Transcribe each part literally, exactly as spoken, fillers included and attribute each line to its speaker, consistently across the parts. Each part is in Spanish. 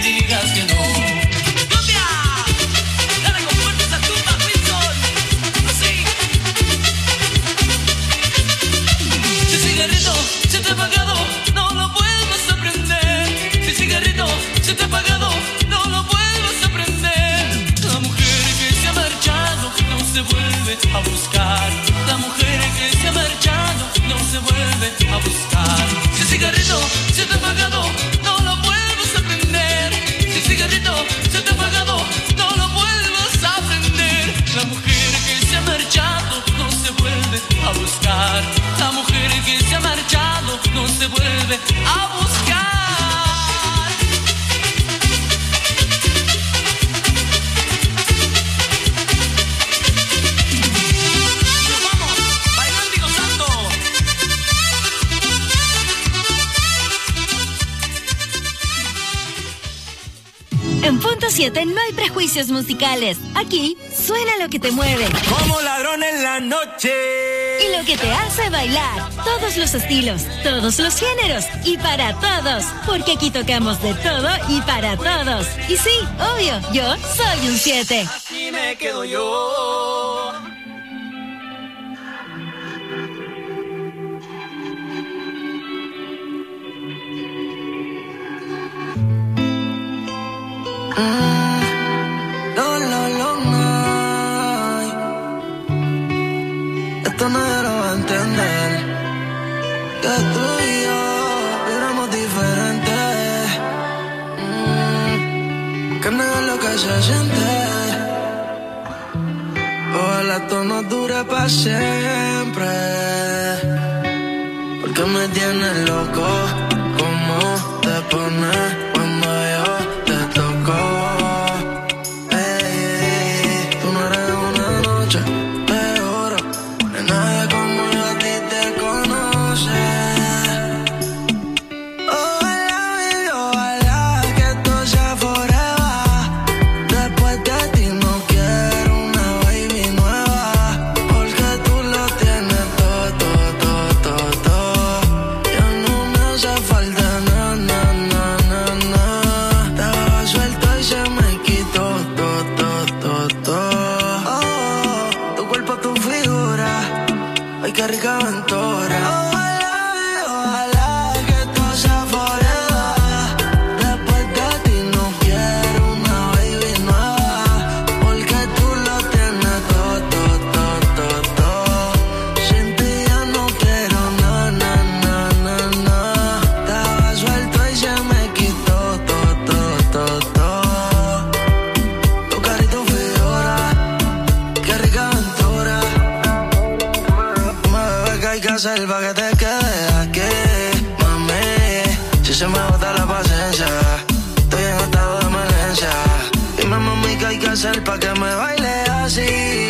Speaker 1: digas que no. ¡Cumbia! Dale con fuerza esa tumba, Wilson. Así. Si cigarrito se te ha apagado, no lo vuelvas a prender. Si cigarrito se te ha apagado, no lo vuelvas a prender. La mujer que se ha marchado no se vuelve a buscar. La mujer que se ha marchado no se vuelve a buscar. Si cigarrito se te ha apagado, no lo vuelvas a prender. Si cigarrito se te ha apagado, no lo vuelvas a prender. La mujer que se ha marchado no se vuelve a buscar. La mujer que se ha marchado no se vuelve a buscar.
Speaker 2: En Punto siete no hay prejuicios musicales. Aquí suena lo que te mueve.
Speaker 3: Como ladrón en la noche.
Speaker 2: Y lo que te hace bailar. Todos los estilos, todos los géneros y para todos. Porque aquí tocamos de todo y para todos. Y sí, obvio, yo soy un siete.
Speaker 3: Así me quedo yo.
Speaker 4: Mm, no, no, no, no. Esto nadie lo va a entender. Que tú y yo éramos diferentes. Mm, que negar lo que se siente. Ojalá esto no dure para siempre. Porque me tienes loco. ¿Cómo te pones cuando yo te toco? Hey, tú no eres una noche de oro, de nadie como yo a ti te conoce. Ojalá, baby, ojalá que esto sea forever. Después de ti no quiero una baby nueva, porque tú lo tienes todo, todo, todo, todo, todo. Ya no me hace falta nada, nada, nada, nada. Estaba suelto y se me quitó todo, todo, todo, todo. Oh, tu cuerpo, tu figura, ay, qué rica aventura. Ojalá, ojalá que esto sea forever. Después de ti no quiero una baby nueva, porque tú lo tienes todo, todo, todo, todo, todo. Sin ti ya no quiero nada, nada, nada, nada. Estaba suelto y se me quitó todo, todo, todo, todo. Tu cara y tu figura, qué rica aventura. Me bebé que hay que hacer pa' que te quedes aquí, mami. Si se me agota la paciencia, estoy en estado de emergencia. Dime, mami, qué hay que hacer pa' que me baile así.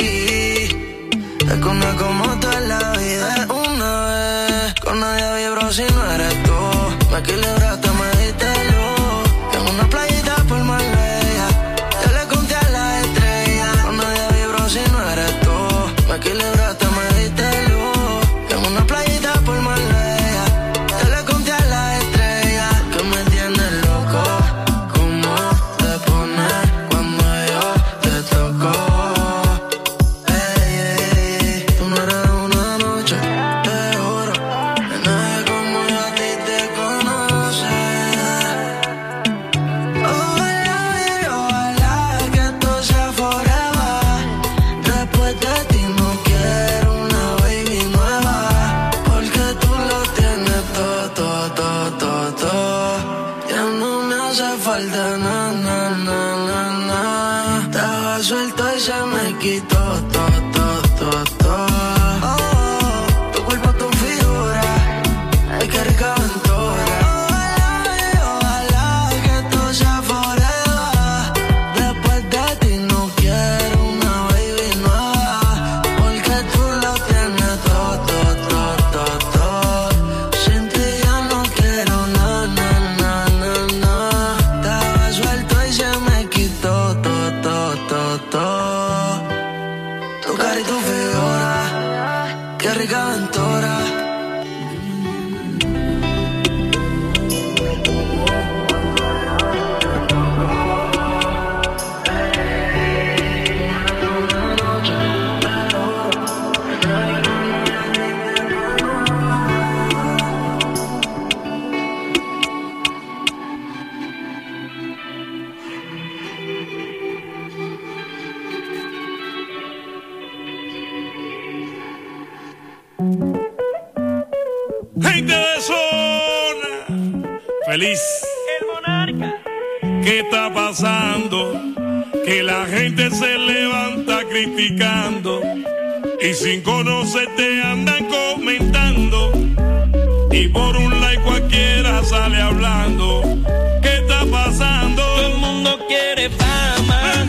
Speaker 4: Es que una como tú en la vida es una vez. Con nadie vibro si no eres tú. Me equilibraste, me diste luz. En una playita por Marbella, yo le conté a las estrellas. Con nadie vibro si no eres tú. Me equilibraste, me diste luz. En una playita por Marbella, yo le conté a las estrellas. Que me tienes loco. ¿Cómo te pones cuando yo te toco? Hey, hey, hey. Tú no eres una noche de oro, de nadie como yo a ti te conoce. Ojalá, baby, ojalá que esto sea forever. Después de ti no quiero una baby nueva, porque tú lo tienes todo, todo, todo, todo, todo. Ya no me hace falta nada, nada, nada, nada. Estaba suelto y se me quitó todo, todo, todo, todo. Oh, tu cuerpo, tu figura, ay, qué rica aventura. Ojalá, ojalá que esto sea forever. Después de ti no quiero una baby nueva, porque tú lo tienes todo, todo, todo, todo, todo. Sin ti ya no quiero nada, nada, nada, nada. Estaba suelto y se me quitó todo, todo, todo, todo. Tu cara y tu figura.
Speaker 5: Feliz.
Speaker 3: El monarca.
Speaker 5: ¿Qué está pasando? Que la gente se levanta criticando y sin conocerte andan comentando y por un like cualquiera sale hablando. ¿Qué está pasando?
Speaker 3: Todo el mundo quiere fama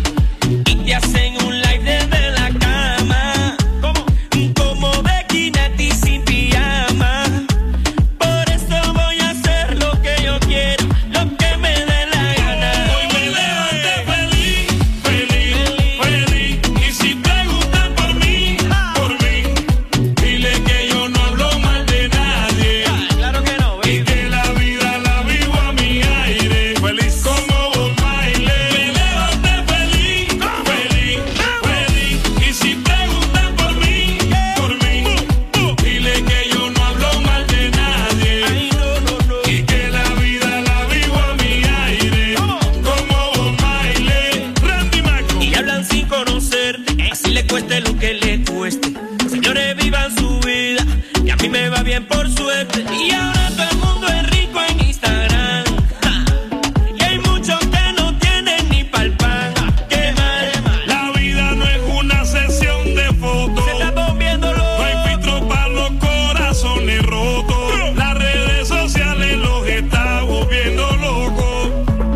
Speaker 3: y te hacen un live desde la cama. ¿Cómo? Como Becky Nati sin pijama. Por eso voy a hacer lo que yo quiero, lo que me dé la gana.
Speaker 5: Hoy me levanté feliz, feliz, feliz. Y si preguntan por mí, por mí, dile que yo no hablo mal de nadie.
Speaker 3: Claro que no, baby.
Speaker 5: Y que la vida la vivo a mi aire. Feliz como Bob Marley. Me levanté feliz, feliz, feliz. Y si preguntan por mí, por mí, dile que yo no hablo mal de nadie.
Speaker 3: Ay, no, no, no.
Speaker 5: Y que la vida la vivo a mi aire. Como Bob Marley. Randy Marco.
Speaker 3: Y hablan sin conocerte, así le cueste lo que le cueste. Señores, vivan su vida, y a mí me va bien por suerte. Y ahora todo el mundo es rico en Instagram. Ja. Y hay muchos que no tienen ni pa'l pan. Qué mal,
Speaker 5: La vida no es una sesión de fotos.
Speaker 3: se está volviendo loco.
Speaker 5: No hay filtro para los corazones rotos. Las redes sociales los está volviendo locos.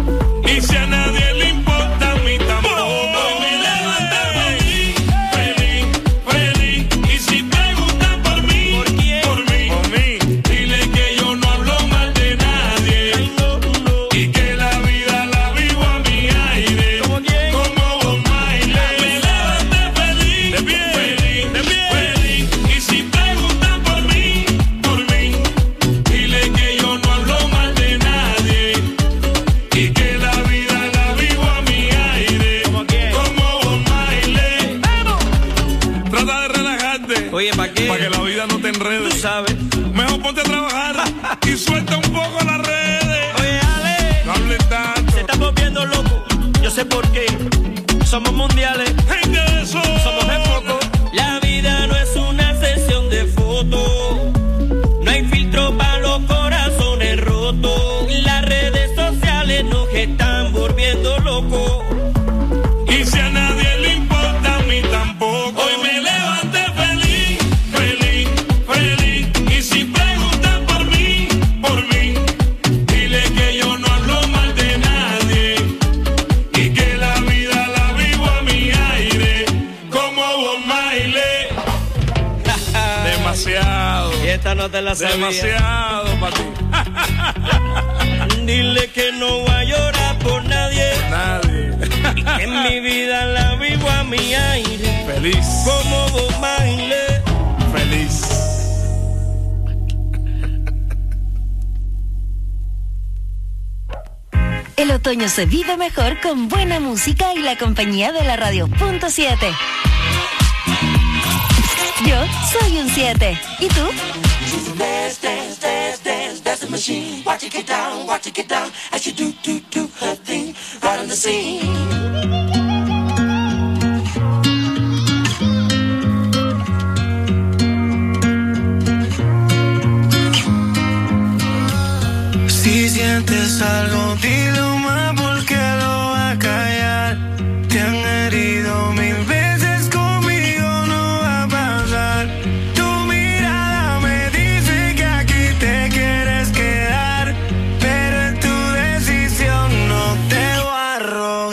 Speaker 5: Y si a nadie le importa, a mí tampoco. Hoy me levanté feliz, feliz, feliz. Y si preguntan por mí,
Speaker 3: ¿Por quién?
Speaker 5: por mí, por mí, dile que yo no hablo mal de nadie.
Speaker 3: Ay, no, no.
Speaker 5: Y que la vida la vivo a mi aire.
Speaker 3: ¿Cómo quién?
Speaker 5: Como Bob Marley. Me levanté feliz,
Speaker 3: De pie,
Speaker 5: feliz,
Speaker 3: de pie.
Speaker 5: feliz. Y si preguntan por mí, por mí, dile que yo no hablo mal de nadie. Y que la vida la vivo a mi aire.
Speaker 3: ¿Cómo quién?
Speaker 5: Como Bob Marley. Trata de relajarte.
Speaker 3: Oye, ¿para qué?
Speaker 5: Para que la vida no te
Speaker 3: Tú
Speaker 5: enrede.
Speaker 3: sabes.
Speaker 5: Mejor ponte a trabajar y suelta un poco las redes.
Speaker 3: Oye, Ale,
Speaker 5: No hables tanto.
Speaker 3: se está volviendo loco. Yo sé por qué. Somos mundiales.
Speaker 5: Gente de eso.
Speaker 3: Somos de foco. La vida no es una sesión de fotos. No hay filtro para los corazones rotos. Las redes sociales nos están volviendo locos.
Speaker 5: Y si a nadie le importa, a mí tampoco. Hoy me levanté feliz, feliz, feliz. Y si preguntan por mí, por mí, dile que yo no hablo mal de nadie. Y que la vida la vivo a mi aire. Como Bob Marley. Demasiado.
Speaker 3: Y esta no te la sabía.
Speaker 5: Demasiado para ti.
Speaker 3: Dile que no va a llorar por nadie.
Speaker 5: Nadie.
Speaker 3: Y que en mi vida la vivo a mi aire.
Speaker 5: Feliz.
Speaker 3: Como Bob Marley.
Speaker 5: Feliz.
Speaker 2: El otoño se vive mejor con buena música y la compañía de la radio punto siete. Yo soy un siete. ¿Y tú?
Speaker 4: Dance, dance, dance, dance, that's the machine. Watch it get down, watch it get down. As she do, do, do her thing, right on the scene. Si sientes algo, dilo más porque lo va a callar. Te han herido mil veces, conmigo no va a pasar. Tu mirada me dice que aquí te quieres quedar, pero en tu decisión no te voy a rogar.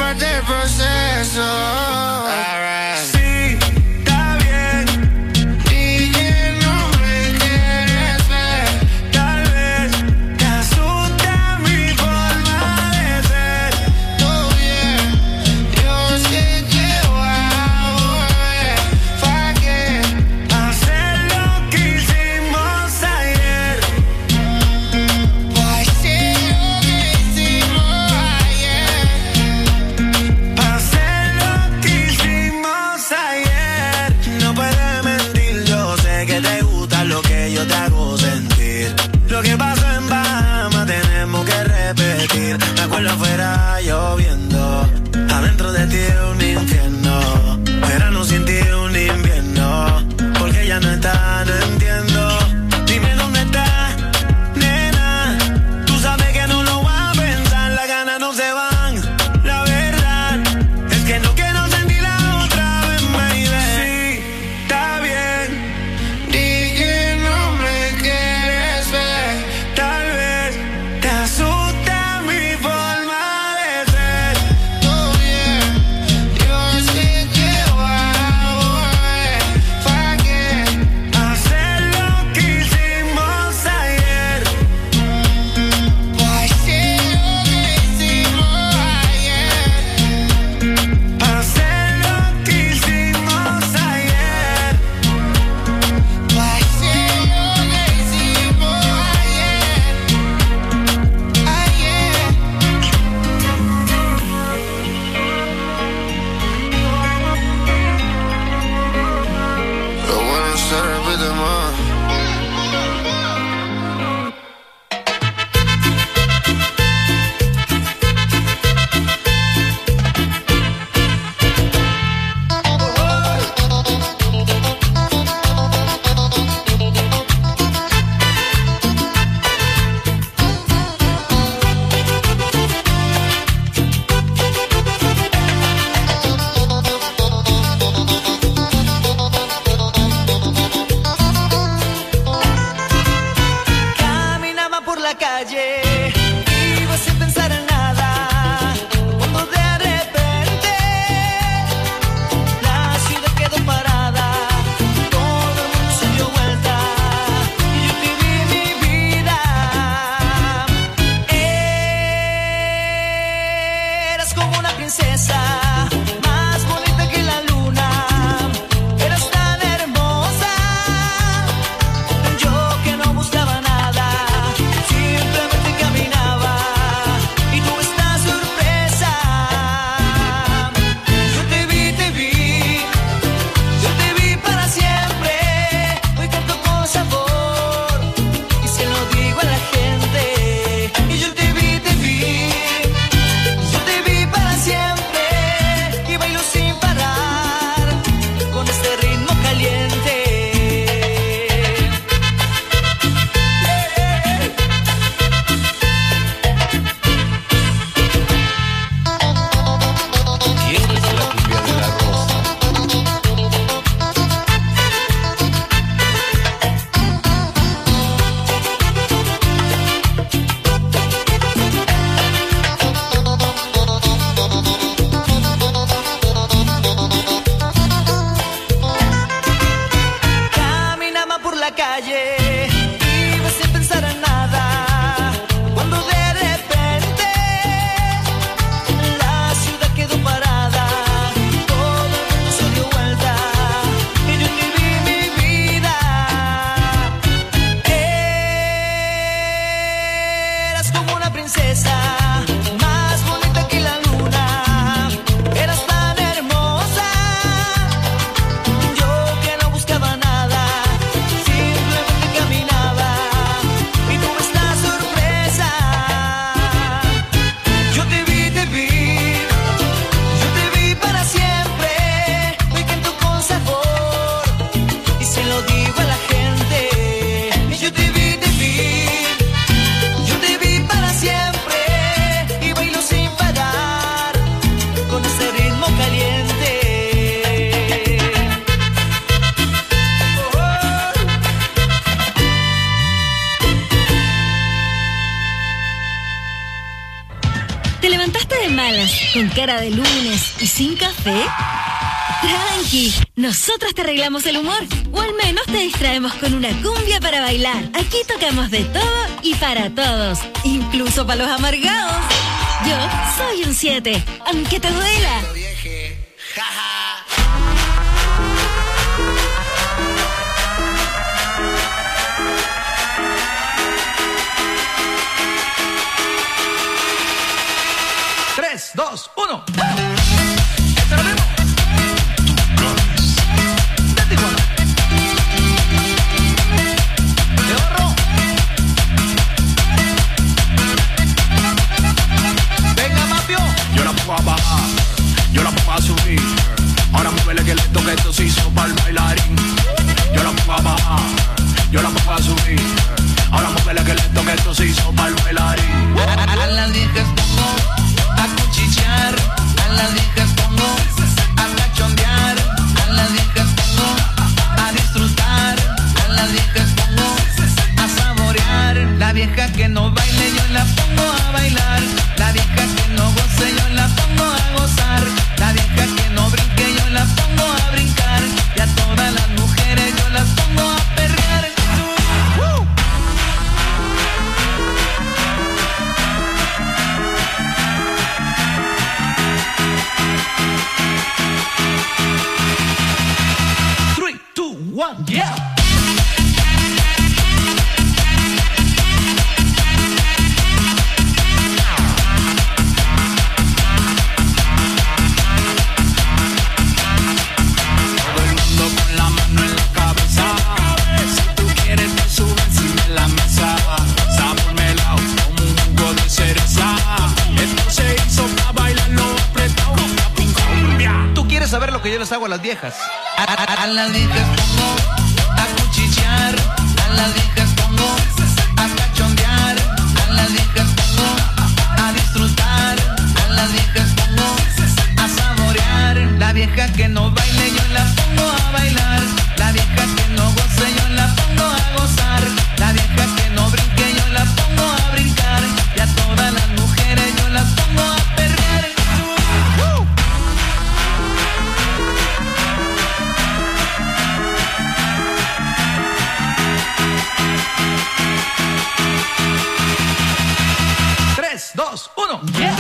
Speaker 4: parte del proceso. Alright.
Speaker 6: Sí, está bien.
Speaker 4: Y que no me quieres ver.
Speaker 6: Tal vez te asusta mi forma de ser.
Speaker 4: Todo bien. Yo sé que voy a volver. ¿Para qué?
Speaker 6: Hacer lo que hicimos ayer.
Speaker 4: Pa' hacer lo que hicimos ayer.
Speaker 6: Hacer lo que hicimos ayer. No puedes mentir, yo sé que te gusta lo que yo te hago sentir. Lo que pasó en Bahamas tenemos que repetir. Me acuerdo afuera lloviendo, adentro de ti un infierno. Verano sin ti un invierno. Porque ya no está, no entiendo. Dime dónde está, nena. Tú sabes que no lo voy a pensar, las ganas no se van. La verdad es que no quiero sentirla otra vez, baby. Sí, está bien.
Speaker 4: Di que no me quieres ver.
Speaker 6: Tal vez te asusta mi forma de ser.
Speaker 4: Todo bien. Yo sé que voy a volver. ¿Para qué?
Speaker 6: Hacer lo que hicimos ayer.
Speaker 4: Pa' hacer lo que hicimos ayer.
Speaker 6: Hacer lo que hicimos ayer.
Speaker 4: Pa' hacer lo que hicimos ayer. Ayer. Lo bueno se repite más.
Speaker 6: Caminaba por la calle, iba sin pensar en nada, cuando de repente la ciudad quedó parada, todo el mundo se dio vuelta y yo te vi mi vida. Eras como una princesa, más bonita que la luna, eras tan hermosa. Yo que no buscaba nada, simplemente caminaba y tú estás sorpresa. Yo te vi, te vi, yo te vi para siempre. Hoy canto con sabor y se lo digo a la gente. Y yo te vi, te vi, yo te vi para siempre y bailo sin parar con este ritmo caliente. Y esta es la cumbia de la rosa. Caminaba por la calle, iba sin pensar en nada, cuando de repente la ciudad quedó parada, todo el mundo se dio vuelta y yo te vi mi vida. Eras como una princesa, más bonita que la luna, eras tan hermosa. Yo que no buscaba nada, simplemente caminaba y tú estás sorpresa. Yo te vi, te vi, yo te vi para siempre. Hoy canto con sabor y se lo digo a la gente. Y yo te vi, te vi, yo te vi para siempre y bailo sin parar con ese ritmo caliente.
Speaker 2: ¿Te levantaste de malas, con cara de lunes y sin café? Tranqui, nosotros te arreglamos el humor, o al menos te distraemos con una cumbia para bailar. Aquí tocamos de todo y para todos, incluso para los amargados. Yo soy un siete, aunque te duela.
Speaker 7: tres, dos, uno.
Speaker 6: Yo la pongo a bajar, yo la pongo a subir. Ahora muévele que lento que esto se hizo para el bailarín. Yo la pongo a bajar, yo la pongo a subir. Ahora muévele que lento que esto se hizo para el bailarín.
Speaker 1: A, a, a las viejas pongo a cuchichear, a las viejas pongo a cachondear, a las viejas pongo a disfrutar, a las viejas pongo a saborear. La vieja que no baile yo la pongo a bailar, la vieja que no goce yo la pongo a gozar, la vieja que no brinque yo la pongo a brincar, y a todas las mujeres yo las pongo a perrear. ¡Uh!
Speaker 7: three, two, one, yeah.
Speaker 8: Saber lo que yo les hago a las viejas.
Speaker 1: A, a, a las viejas pongo a cuchichear, a las viejas pongo a cachondear, a las viejas pongo a disfrutar, a las viejas pongo a saborear. La vieja que no baile yo la pongo a bailar, la vieja que no goce yo la pongo a gozar, la vieja que no brinque yo la pongo a brincar, y a todas las mujeres yo las pongo a perrear. ¡Uh!
Speaker 7: tres, dos, uno, yeah.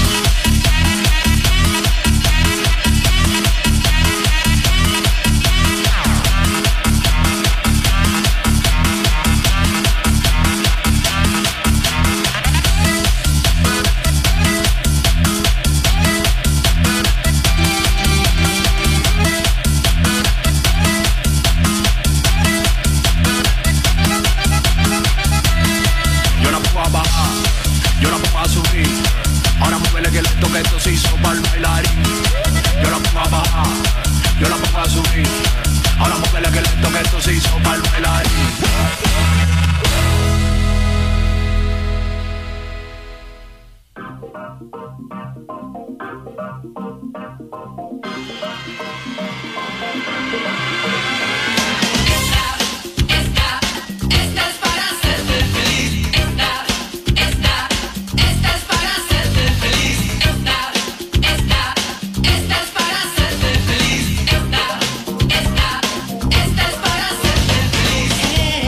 Speaker 6: Yo la pongo a bajar, yo la pongo a subir. Ahora muévele que lento que esto se hizo para el bailarín. Yo la pongo a bajar, yo la pongo a subir. Ahora muévele que lento que esto se hizo para el bailarín.
Speaker 1: Esta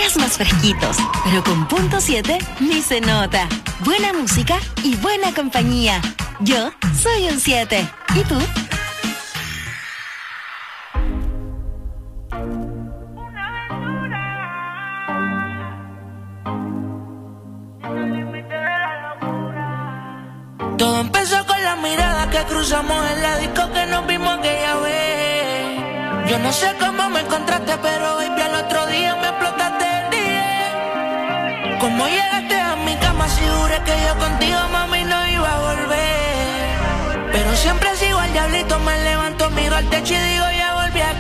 Speaker 2: días más fresquitos, pero con punto siete ni se nota. Buena música y buena compañía. Yo soy un siete. ¿Y tú?
Speaker 8: Todo empezó con la mirada que cruzamos en la disco que nos vimos aquella vez. Yo no sé cómo me encontraste, pero baby al otro día me explotaste el día. Cómo llegaste a mi cama, si juré que yo contigo, mami, no iba a volver. Pero siempre sigo al diablito, me levanto, miro al techo y digo ya volví a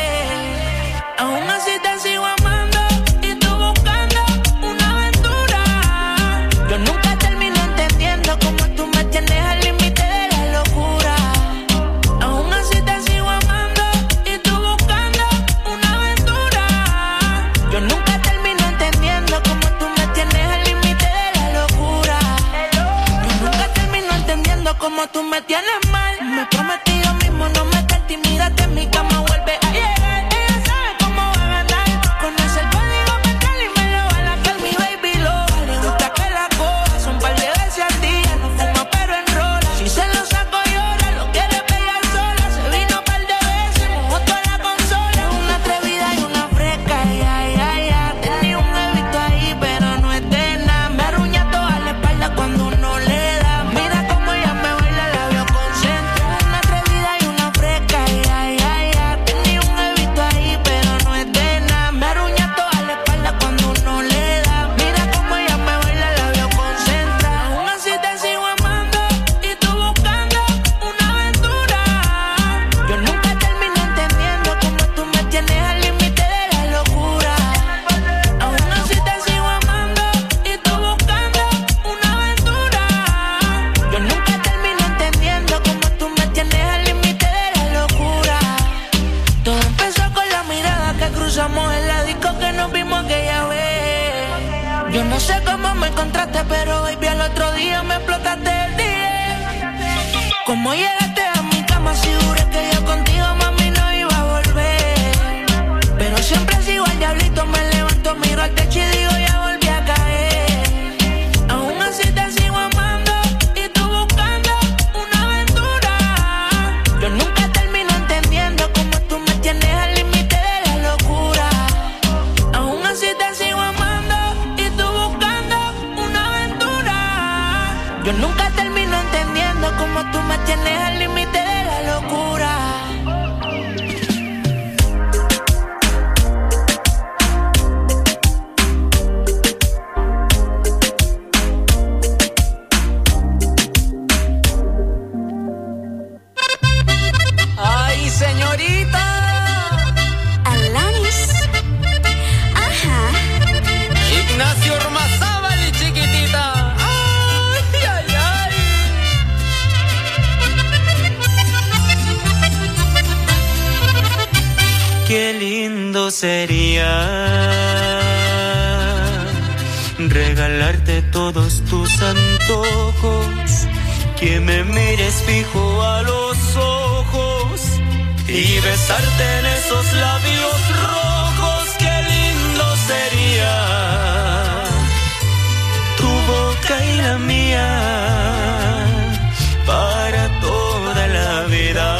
Speaker 8: caer. Aún así te sigo amando y tú buscando una aventura. Yo nunca termino entendiendo cómo tú me tienes al límite de la locura. Aún así te sigo amando y tú buscando una aventura. Yo nunca termino entendiendo cómo tú me tienes al límite de la locura. Yo nunca termino entendiendo cómo tú me tienes mal. Me prometí yo mismo no meterte y mírate en mi cama, vuelve a llegar. Ella sabe cómo va a ganar. Conoce el código mental y me lo va a laquear, mi baby lo. Le gusta que la coja, son un par de veces al día. No fuma pero enrola. Si se lo saco llora, lo quiere pegar sola. Se vino un par de veces, mojó toda la consola. Una atrevida y una fresca, ya, ya, ya. Tenía un bebito ahí, pero no es de nada. Me arruña toda la espalda cuando uno le da. Mira cómo ella me baila, la veo concentrada. Una atrevida y una fresca, ya, ya, ya. Tenía un bebito ahí, pero no es de nada. Me arruña toda la espalda cuando uno le da. Mira cómo ella me baila, la veo concentrada. Aún así te sigo amando y tú buscando una aventura. Yo nunca termino entendiendo cómo tú me tienes al límite de la locura. Aún así te sigo amando y tú buscando una aventura. Yo nunca termino entendiendo cómo tú me tienes al límite de la locura. Todo empezó con la mirada que cruzamos en la disco que nos vimos aquella vez. Yo no sé cómo me encontraste, pero baby al otro día me explotaste el día. Cómo llegaste a mi cama, si juré que yo contigo, mami, no iba a volver. Pero siempre sigo al diablito, me levanto, miro al techo y digo ya volví a caer. Aún así te sigo amando y tú buscando una aventura. Yo nunca termino entendiendo cómo tú me tienes al límite de la locura. Aún así te sigo amando y tú buscando una aventura. Yo nunca termino entendiendo cómo tú me tienes al límite de la locura.
Speaker 9: ¡Ay, señorita!
Speaker 2: Alanis. Ajá.
Speaker 9: Ignacio Ormazábal, chiquitita. ¡Ay, ay, ay!
Speaker 3: Qué lindo sería regalarte todos tus antojos, que me mires fijo a los ojos y besarte en esos labios rojos. Qué lindo sería tu boca y la mía para toda la vida.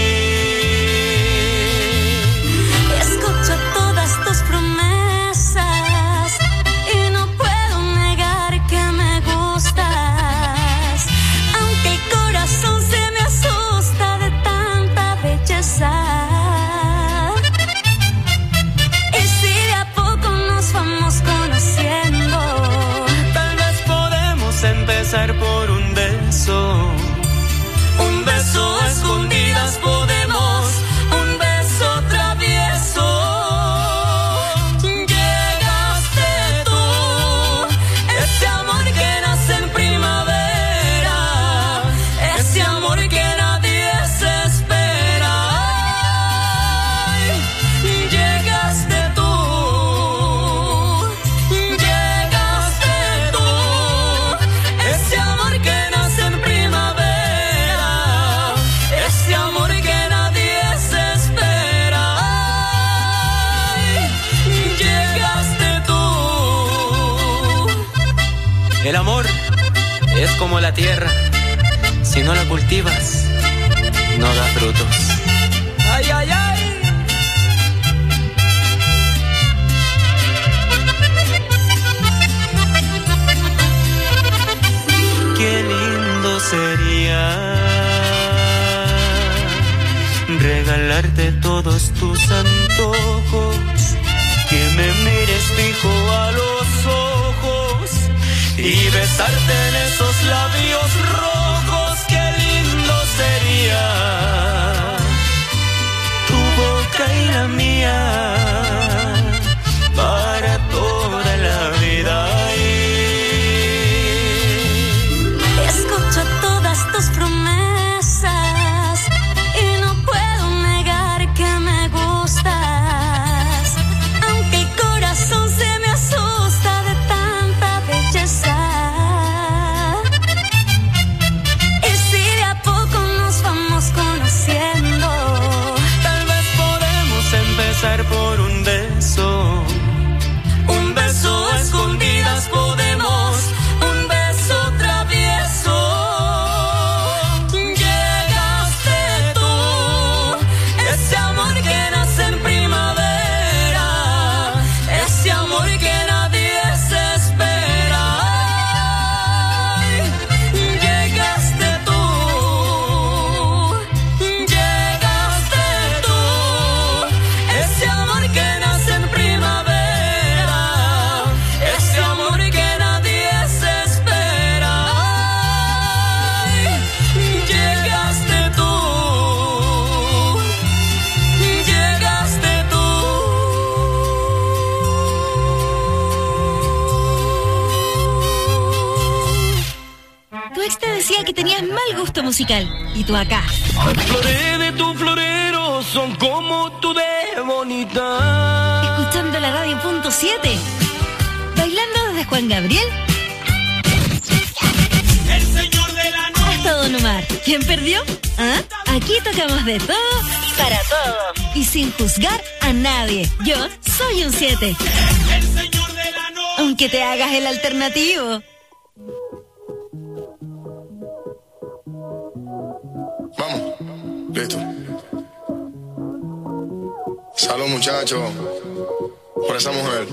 Speaker 2: Escucho todas tus promesas y no puedo negar que me gustas, aunque el corazón se me asusta de tanta belleza.
Speaker 9: El amor es como la tierra, si no la cultivas, no da frutos. Ay, ay, ay. Qué lindo sería regalarte todos tus antojos, que me mires fijo a los ojos y besarte en esos labios rojos. Qué lindo sería tu boca y la mía para toda la vida.
Speaker 10: Escucho todas tus promesas y no puedo negar que me gustas, aunque el corazón se me asusta de tanta belleza. Y si de a poco nos vamos conociendo,
Speaker 9: tal vez podemos empezar por un beso. Un beso a escondidas podemos, un beso travieso. Llegaste tú, ese amor que nace en primavera, ese amor que nadie se espera. Llegaste tú, llegaste tú, ese amor que nace en primavera, ese amor que nadie se espera. Llegaste tú, llegaste tú.
Speaker 2: Tu ex te decía que tenías mal gusto musical. Y tú acá,
Speaker 3: Las flores de tu florero son como tú de bonita.
Speaker 2: escuchando la radio punto siete. Bailando desde Juan Gabriel
Speaker 5: El señor de la noche.
Speaker 2: hasta Don Omar. ¿Quién perdió? ¿Ah? Aquí tocamos de todo y para todos. Y sin juzgar a nadie. Yo soy un siete.
Speaker 5: El señor de la noche.
Speaker 2: Aunque te hagas el alternativo.
Speaker 11: Vamos, listo. Salud, muchachos, por esa mujer.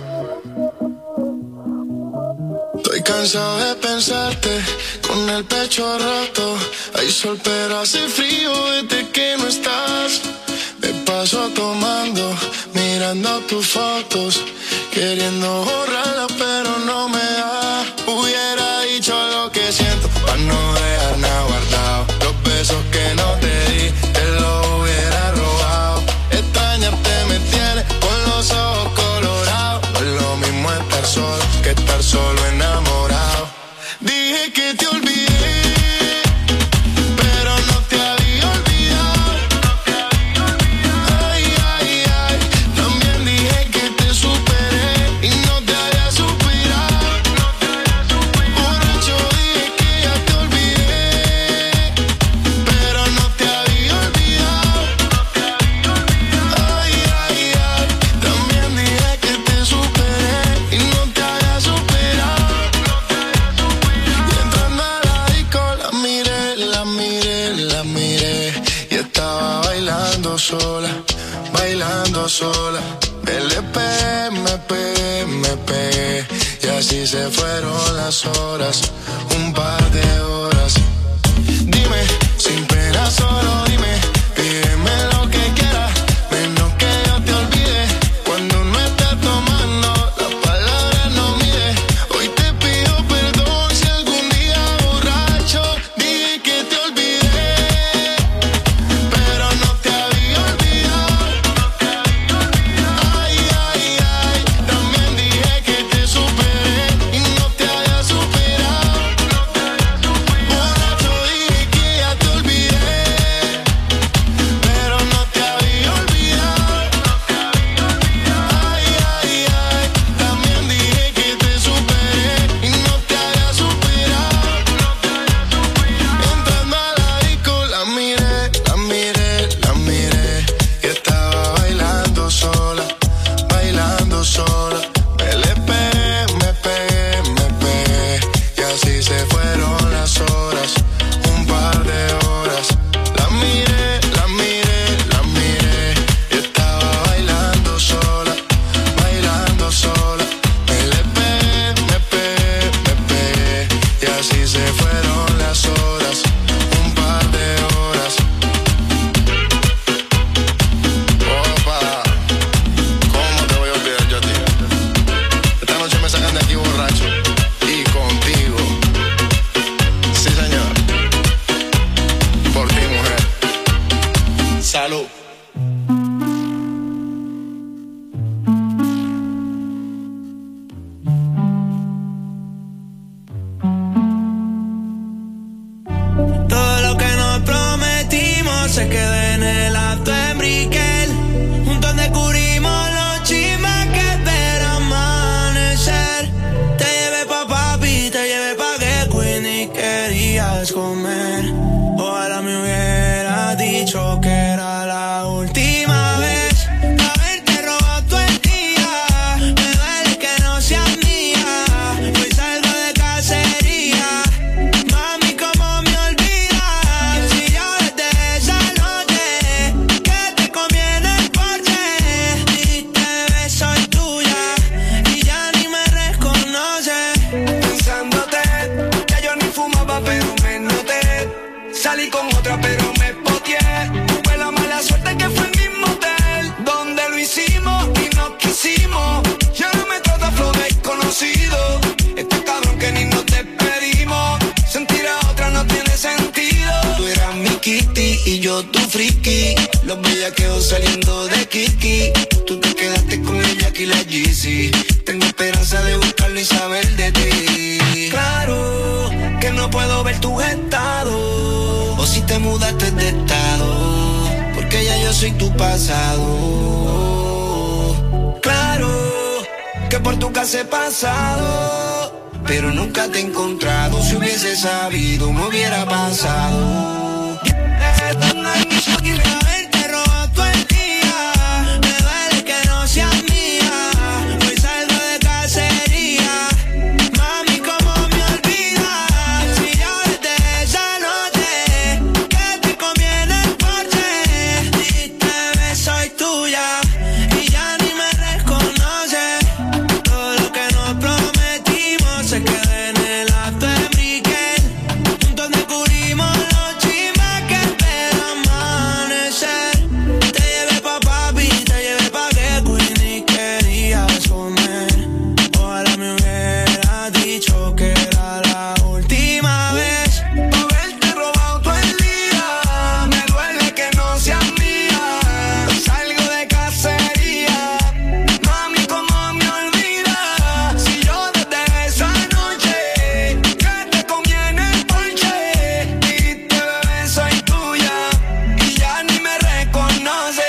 Speaker 11: Estoy cansado de pensarte con el pecho roto. Hay sol pero hace frío desde que no estás. Me paso tomando, mirando tus fotos, queriendo borrarlas pero no me da. Hubiera dicho lo que siento para no dejar nada guardado. Los besos que no te di te los hubiera robado. Extrañarte me tiene con los ojos colorados. No es lo mismo estar solo que estar solo enamorado. Dije que te olvidé, pero no te había olvidado. Ay, ay, ay. También dije que te superé y no te había superado. Borracho dije que ya te olvidé, pero no te había olvidado. Ay, ay, ay. También dije que te superé y no te había superado. Y entrando a la disco la miré, la miré, la miré. Y estaba bailando sola, bailando sola. L P, M P, M P. Y así se fueron las horas, un par de horas. Dime, sin pena solo dime, pídeme lo que quieras, menos que yo te olvide. Cuando no estés tomando, las palabras no mide. Hoy te pido perdón si algún día borracho dije que te olvidé, pero no te había olvidado. Ay, ay, ay. También dije que te superé y no te había superado. Borracho
Speaker 6: se quede en el acto en Brickell, juntos descubrimos los chismes que espera amanecer. Te llevé pa' papi, te llevé pa' que Queen y querías comer. Ojalá me hubiera dicho que era la última vez. Haberte robado todo el día, me duele que no seas mía. Hoy salgo de cacería, mami, cómo me olvidas. Si yo desde esa noche que te comí en el porche, diste bebé, soy tuya y ya ni me reconoces. Pensándote, ya yo ni fumaba pero me noté. Salí con otra pero me poteé. Fue la mala suerte que fue el mismo hotel donde lo hicimos y nos quisimos. Ya no me trata flow desconocido. Este cabrón que ni nos despedimos. Sentir a otra no tiene sentido. Tú eras mi Kitty y yo tu friki. Los bellaqueos saliendo de Kiki. Tú te quedaste con ella aquí la Yeezy. Tengo esperanza de buscarlo y saber de ti. Claro que no puedo ver tu estado. O si te mudaste de estado, porque ya yo soy tu pasado. Claro que por tu casa he pasado, pero nunca te he encontrado. Si hubiese sabido me hubiera pasado. Haberte robado todo el día, me duele que no seas mía. Hoy salgo de cacería, mami, cómo me olvidas. Si yo desde esa noche que te comí en el porche, diste bebé, soy tuya y ya ni me reconoces. Todo lo que nos prometimos se queda en el acto en Brickell, juntos descubrimos los chismes que espera amanecer. Te llevé pa' papi, te llevé pa' que Queen y querías comer. Ojalá me hubiera dicho que era la última vez. Haberte robado todo el día, me duele que no seas mía. Salgo de cacería, mami, cómo me olvidas. Si yo desde esa noche que te comí en el porche, diste bebé, soy tuya y ya ni me reconoces.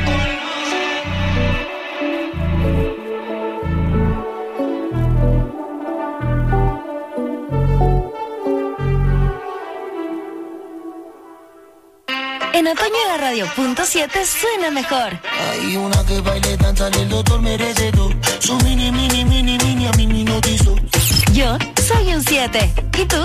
Speaker 2: En otoño la radio punto siete suena mejor.
Speaker 11: Hay una que baile, danza, el doctor merecedor. Su mini, mini, mini, mini, a mí me notizó.
Speaker 2: Yo soy un siete. ¿Y tú?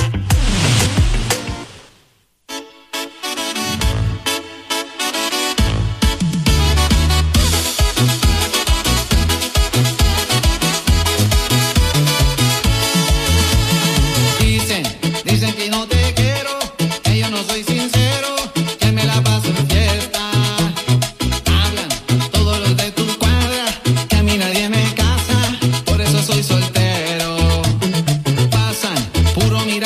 Speaker 12: Dicen, dicen que no te quiero, que yo no soy sincero, que me la paso en fiesta. Hablan todos los de tu cuadra, que a mí nadie me casa, por eso soy soltero. Pasan, puro mirar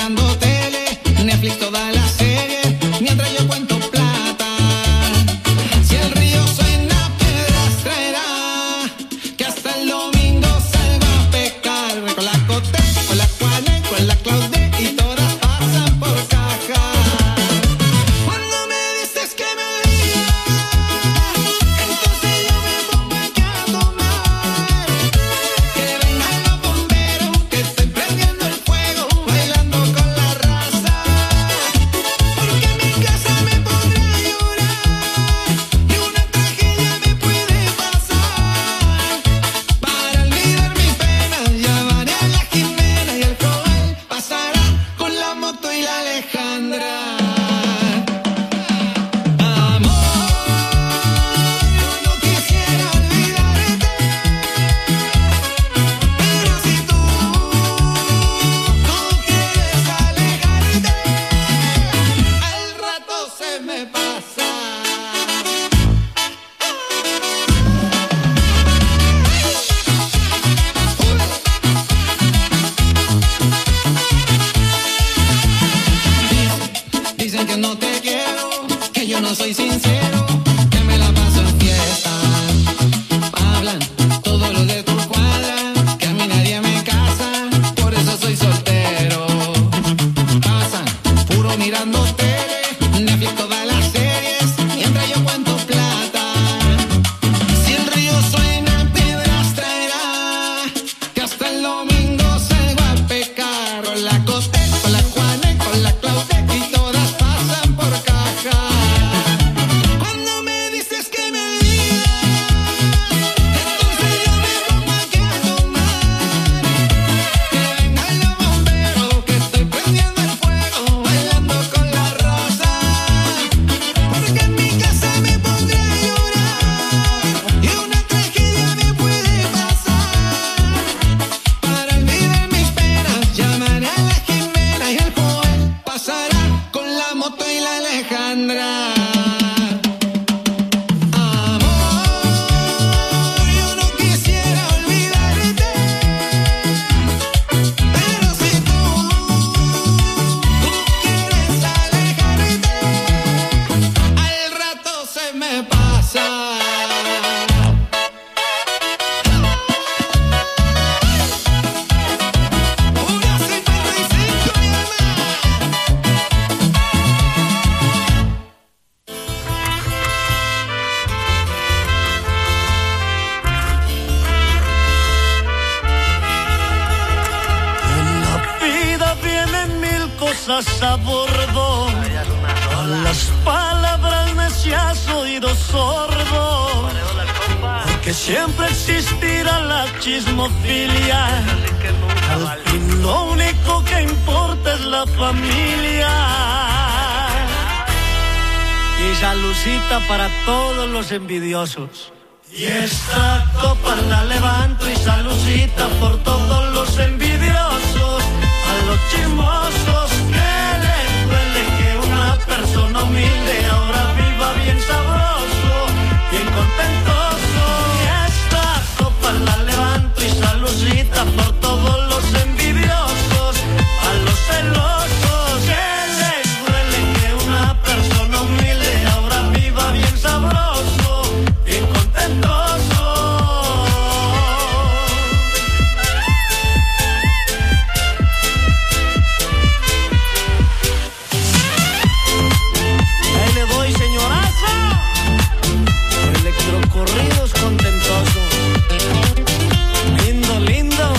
Speaker 13: pasas a bordo. A las palabras necias oído sordo. Porque siempre existirá la chismofilia. Al fin lo único que importa es la familia. Y salucita para todos los envidiosos. Y esta copa la levanto y salucita por todos los envidiosos. A los chismosos que les duele que una persona humilde ahora viva bien sabroso, bien contentoso. Y esta copa la levanto y salucita por todos los envidiosos. A los celosos que les duele que una persona humilde ahora viva bien sabroso, bien contentoso. Ahí le doy, señoraza. Electrocorridos contentoso. Lindo, lindo.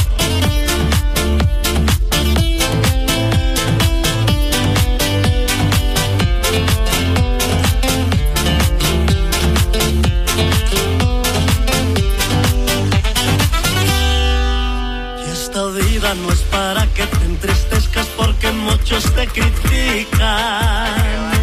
Speaker 13: Y esta vida no es para que te entristezcas porque muchos te critican.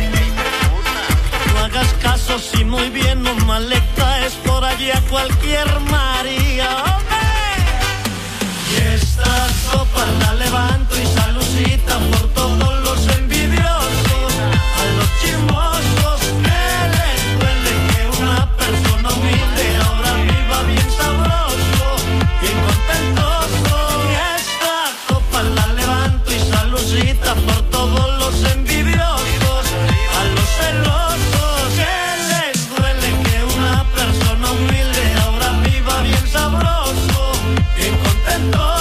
Speaker 13: No hagas caso si muy bien o mal le caes por allí a cualquier María. ¡Hombre! Y esta copa la levanto y salucita por todos los envidiosos. A los chismosos que les duele que una persona humilde ahora viva bien sabroso, bien contentoso. Y esta copa la levanto y salucita por todos los envidiosos. A los celosos que les duele que una persona humilde ahora viva bien sabroso, bien contentoso.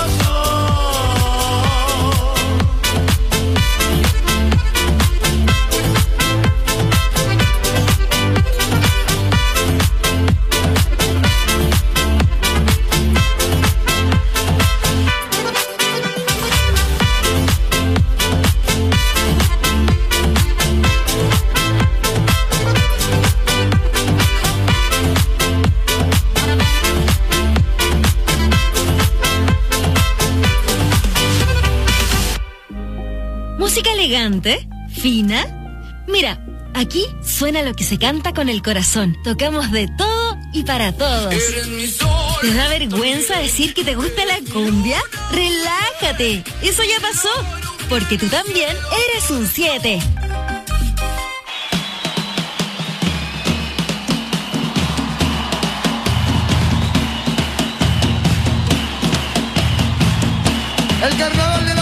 Speaker 2: Música elegante, fina. Mira, aquí suena lo que se canta con el corazón. Tocamos de todo y para todos. ¿Te da vergüenza decir que te gusta la cumbia? Relájate, eso ya pasó, porque tú también eres un siete.
Speaker 14: El carnaval de